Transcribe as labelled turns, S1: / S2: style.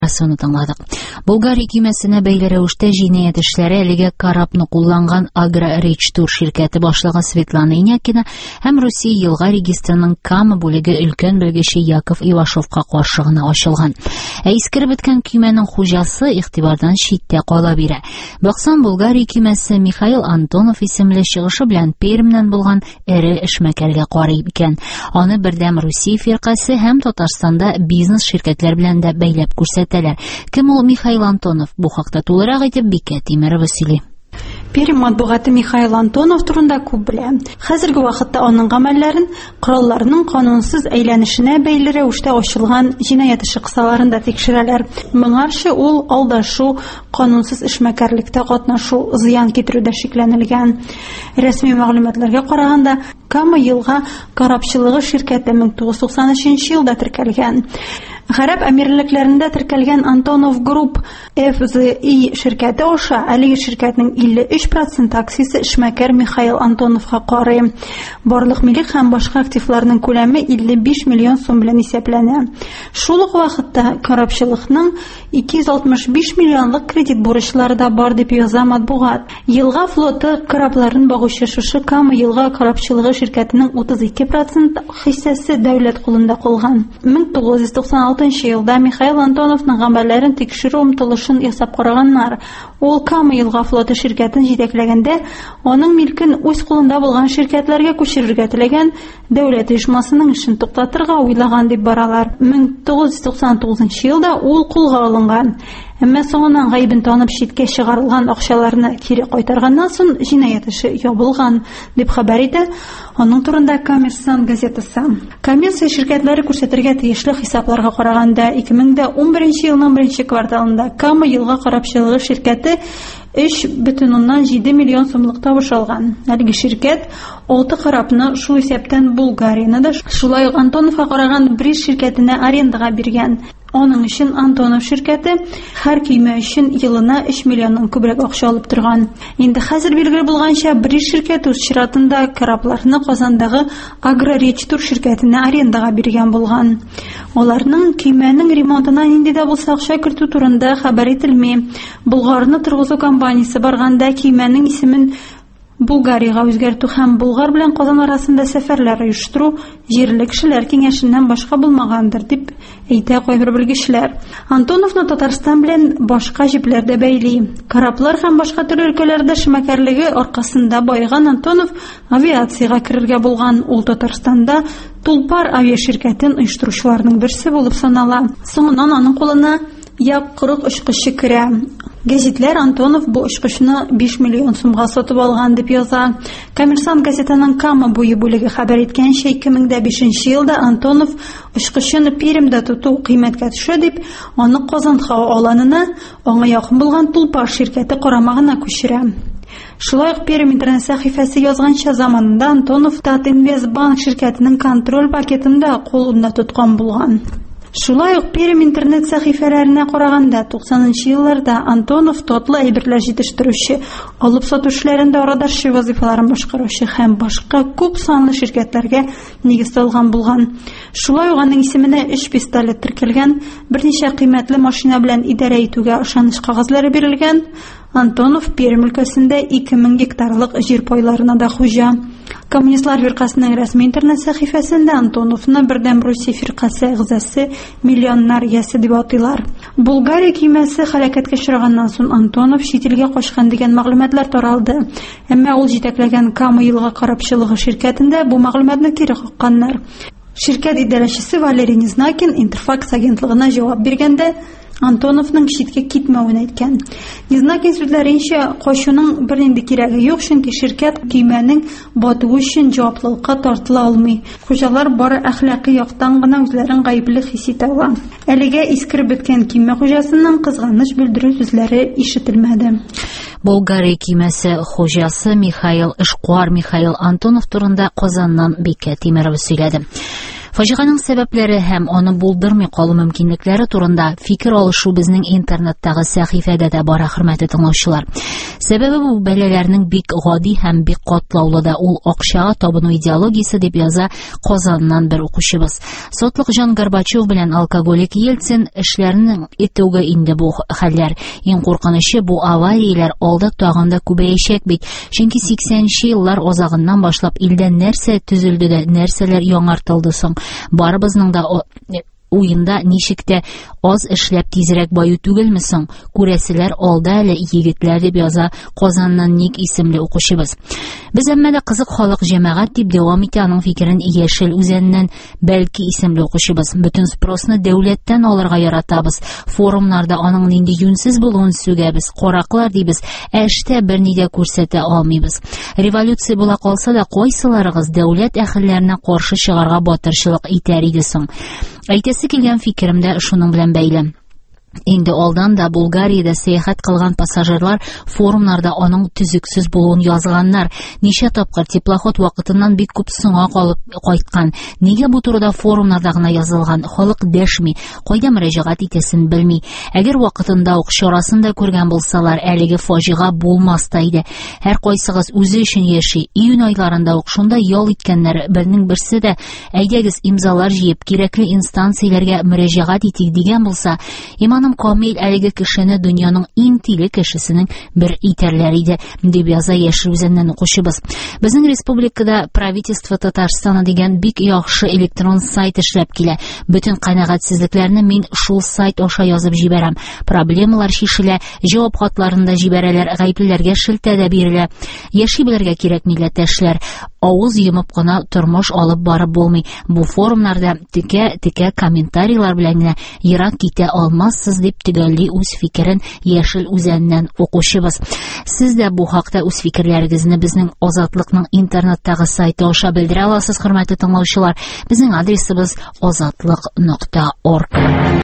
S1: Соны тыңладык. Болгария көймәсенә бәйле рәвештә җинаять эшләре әлегә корабны кулланган Агро-Речтур ширкәте башлыгы Светлана Инякина һәм Русия елга регистрының Кама бүлеге өлкән белгече Яков Ивашовка каршы гына ачылган. Искереп беткән көймәнең хуҗасы игътибардан читтә кала бирә. Баксан Болгария көймәсе Михаил Антонов исемле чыгышы белән Пермьнән булган эре эшмәкәргә карый икән. Аны бердәм Русия фиркасы һәм Татарстанда бизнес ширкәтләр белән дә бәйләп күрсәтә. Кем ул Михаил Антонов? Бу хакта тулырак әйтеп Бикә Тимерова сөйли.
S2: Пермь матбугаты Михаил Антонов турында күп белә. Хәзерге вакытта аның гамәлләрен коралларның канунсыз әйләнешенә бәйле рәвештә ачылган җинаять эше кысаларында тикшерәләр. Моңарчы ул алдашу, канунсыз эшмәкәрлектә катнашу, зыян китерүдә шикләнелгән. Рәсми мәгълүматларга караганда, Кама елга карапчылыгы ширкәте 1993 елда теркәлгән. Гарәп әмирлекләрендә теркәлгән Антонов Group FZI ширкәте аша әлеге ширкәтнең 53% акциясе эшмәкәр Михаил Антоновка карый. Барлык милек һәм башка активларның күләме 55 миллион сум белән исәпләнә. Шул ук вакытта карапчылыкның 265 миллионлык кредит бурычлары да бар дип яза матбугат. Елга флоты корабларын багучы шушы Кама елга карапчылыгы ширкәтенең 32% хиссәсе дәүләт кулында калган. 1996 елда Михаил Антоновның гамәлләрен тикшерү омтылышын ясап караганнар. Ул Кама елга флоты ширкәтен җитәкләгәндә, аның милкен үз кулында булган ширкәтләргә күчерергә теләгән дәүләт оешмасының эшен туктатырга уйлаган дип баралар. 1999 елда ул кулга алынган. Әмма соңыннан гаебен танып читкә чыгарылган акчаларны кире кайтарганнан соң җинаять эше ябылган дип хәбәр итә аның турында Коммерсант газетасы. Коммерция ширкәтләре күрсәтергә тиешле хисапларга караганда 2011 елның 1 кварталында Кама елга карапчылыгы ширкәте 3,7 миллион сумлык табыш алган. Әлеге ширкәт 6 корабны шул исәптән Болгарияны да, шулай ук Антоновка караган Бриж ширкәтенә арендага биргән. Аның өчен Антонов ширкәте һәр көймә өчен елына 3 миллионнан күбрәк акча алып торган. Инде хәзер билгеле булганча, Бриж ширкәте үз чиратында корабларны Казандагы Агро-Речтур ширкәтенә арендага биргән булган. Аларның көймәнең ремонтына нинди дә булса акча кертү турында хәбәр ителми. Болгарны торгызу компаниясе барганда көймәнең исемен Болгариягә үзгәртү һәм Болгар белән Казан арасында сәфәрләр оештыру җирле кешеләр киңәшеннән башка булмагандыр дип әйтә кайбер белгечләр. Антоновны Татарстан белән башка җипләр дә бәйли. Кораблар һәм башка төрле өлкәләрдә эшмәкәрлеге аркасында байган Антонов авиациягә керергә булган. Ул Татарстанда Тулпар авиаширкәтен оештыручыларның берсе булып санала. Соңыннан аның кулына як 40 очкычы керә. Гәзитләр Антонов бу очкычны 5 миллион сумга сатып алган дип яза. Коммерсант газетаның Кама буе бүлеге хәбәр иткәнчә 2005 елда Антонов очкычны Пермьдә тоту кыйммәткә төшә дип, аны Казан һава аланына, аңа якын булган Тулпар ширкәте карамагына күчерә. Шулай ук Пермь интернет сәхифәсе язганча, заманында Антонов Татинвестбанк ширкәтенең контроль пакетында кулында тоткан булган. Шулай ук Пермь интернет сәхифәләренә караганда 90нчы елларда Антонов татлы әйберләр җитештерүче, алып сату эшләрендә арадашчы вазифаларын башкаручы һәм башка күп санлы ширкәтләргә нигез салган булган. Шулай ук аның исеменә 3 пистолет теркәлгән, берничә кыйммәтле машина белән идарә итүгә ышаныч кагазлары бирелгән. Антонов Пермь өлкәсендә 2000 гектарлык җир пайларына да хуҗа. Коммунистлар фиркасының рәсми интернет сәхифәсендә Антоновны бердәм Русия фиркасы әгъзасы, миллионнар ясе дип атыйлар. Болгария көймәсе һәлакәткә очраганнан соң Антонов чит илгә качкан дигән мәгълүматлар таралды. Әмма ул җитәкләгән Кама елга карапчылыгы ширкәтендә бу мәгълүматны кире какканнар. Ширкәт идарәчесе Валерий Незнакин Интерфакс агентлыгына җавап биргәндә Антоновның читкә китмәвен әйткән. Незнакин сүзләренчә, качуның бернинди кирәге юк, чөнки ширкәт көймәнең батуы өчен җаваплылыкка тартыла алмый. Хуҗалар бары әхлакый яктан гына үзләрен гаепле хис итә ала. Әлегә искереп беткән көймә хуҗасының кызганыч белдерү сүзләре ишетелмәде.
S1: Болгария көймәсе хуҗасы Михаил Антонов турында Казаннан Бикә Тимерова сөйләде. Фаҗиганың сәбәпләре һәм аны булдырмый калу мөмкинлекләре турында фикер алышу безнең интернеттагы сәхифәдә дә бара, хөрмәтле тыңлаучылар. Сәбәбе бу бәләләрнең бик гади һәм бик катлаулы да. Ул акчага табыну идеологиясе дип яза Казаннан бер укучыбыз. Сотлык Жан Горбачев белән алкоголик Ельцин эшләренең итүгә инде бу хәлләр. Иң куркынычы бу аварияләр алда тагында күбәячәк бит. Чөнки 80нче еллар азагыннан башлап илдә нәрсә төзелде дә, нәрсәләр яңартылды соң. Барыбызның да уенда ничек тә аз эшләп тизрәк баю түгелме соң? Күрәселәр алда әле егетләр дип яза Казаннан Ник исемле укучыбыз. Без әмма дә кызык халык җәмәгать дип дәвам итә аның фикерен Яшел үзәннән Бәлки исемле укучыбыз. Бөтен спросны дәүләттән алырга яратабыз. Форумнарда аның нинди юньсез булуын сүгәбез. Караклар дибез. Эштә берни дә күрсәтә алмыйбыз. Революция була калса да кайсыларыгыз дәүләт әһелләренә каршы чыгарга батырчылык итәр иде соң? Әйтәсе килгән фикеремдә шуның белән бәйле. Инде алдан да Булгариядә сәяхәт кылган пассажирлар форумнарда аның төзексез булуын язганнар. Ничә тапкыр теплоход вакытыннан бик күп соңга калып кайткан. Нигә бу турыда форумнарда гына язылган? Халык дәшми, кайда мөрәҗәгать итәсен белми. Әгәр вакытында ук чарасын да күргән булсалар, әлеге фаҗига булмас та иде. Һәр кайсыгыз үзе өчен яши. Июнь айларында ук шунда ял иткәннәр бернең берсе дә әйдәгез имзалар җыеп кирәкле инстанцияләргә мөрәҗәгать итик дигән булса, Иманым камил әлеге кешене дөньяның иң тиле кешесенең бер итәрләр иде, дип яза Яшел үзәннән укучыбыз. Безнең республикада правительство Татарстана дигән бик яхшы электрон сайт эшләп килә. Бөтен канәгатьсезлекләрне мин шул сайт аша язып җибәрәм. Проблемалар шишелә, җавап хатларында җибәрәләр, гаеплеләргә шелтә дә бирелә. Яши белергә кирәк милләттәшләр. Авыз йомып кына тормыш алып барып булмый. Бу форумнарда текә комментарийлар белән генә ерак китә алмассыз дип төгәлли үз фикерен Яшел үзәннән укучыбыз. Сез дә бу хакта үз фикерләрегезне безнең Азатлыкның интернеттагы сайты аша белдерә аласыз, хөрмәтле тыңлаучылар. Безнең адресыбыз azatlык.org.